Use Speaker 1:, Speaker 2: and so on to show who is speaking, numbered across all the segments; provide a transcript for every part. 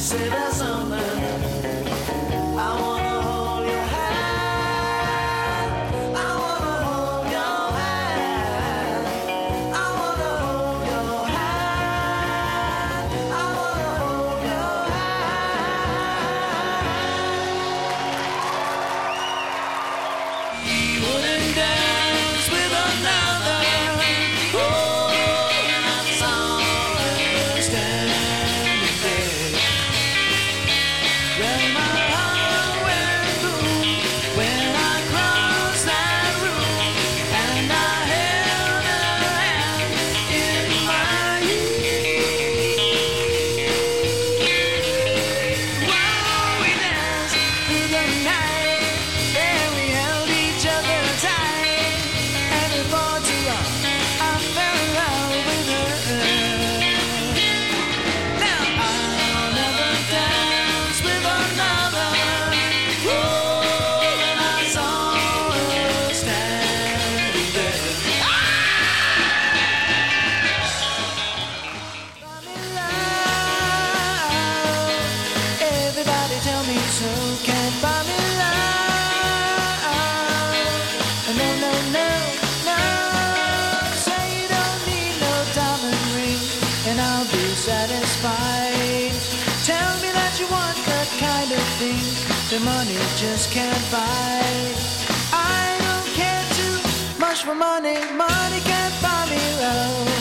Speaker 1: The money just can't buy. I don't care too much for money. Money can't buy me love.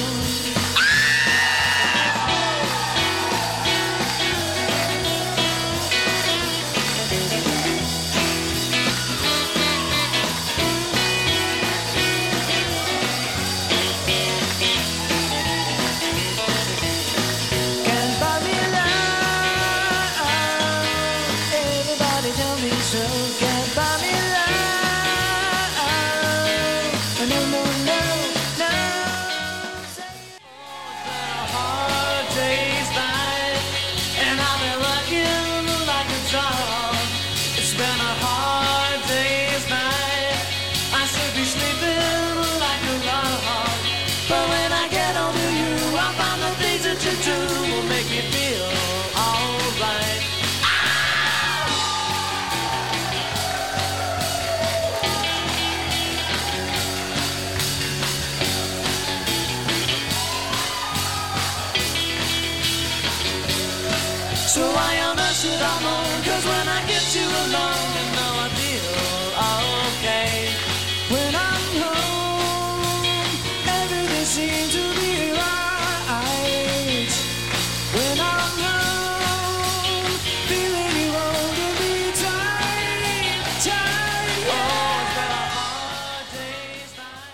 Speaker 2: So why on earth should I moan? 'Cause when I get you alone, you know I feel okay.
Speaker 1: When I'm home, everything seems to be right. When I'm home, feeling you hold me tight, tight.
Speaker 2: Oh, it's been a hard day's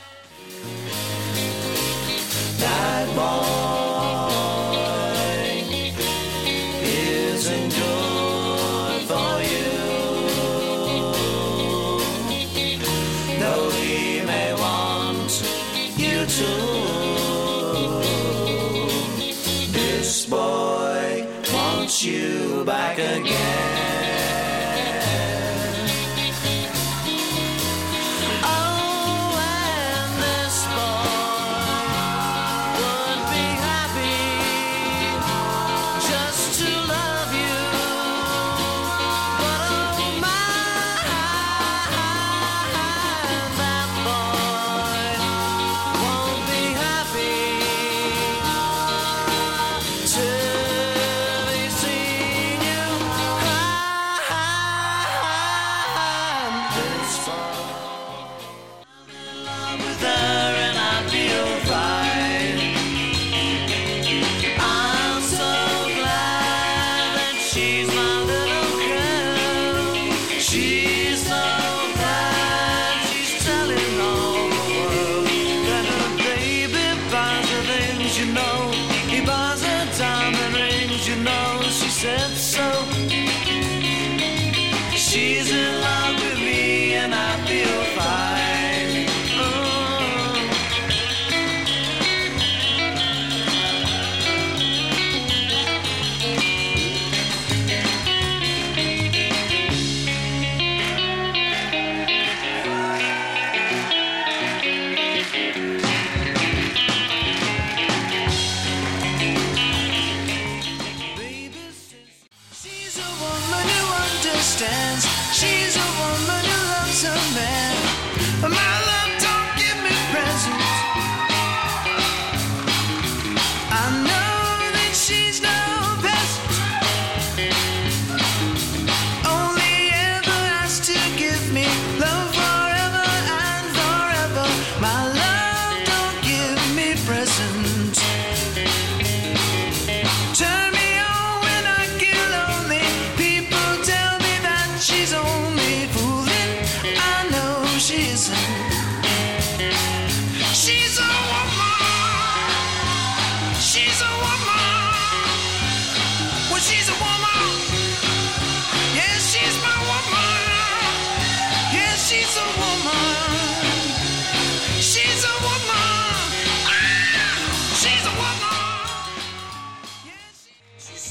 Speaker 2: night. That boy isn't good for you. Though he may want you to. This boy wants you back again. Oh, and this boy would be happy just to love you. But oh my, that boy won't be happy till he's seen you cry.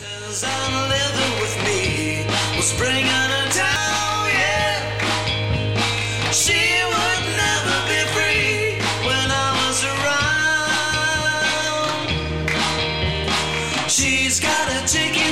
Speaker 2: And living with me was bringing her down, yeah. She would never be free when I was around. She's got a ticket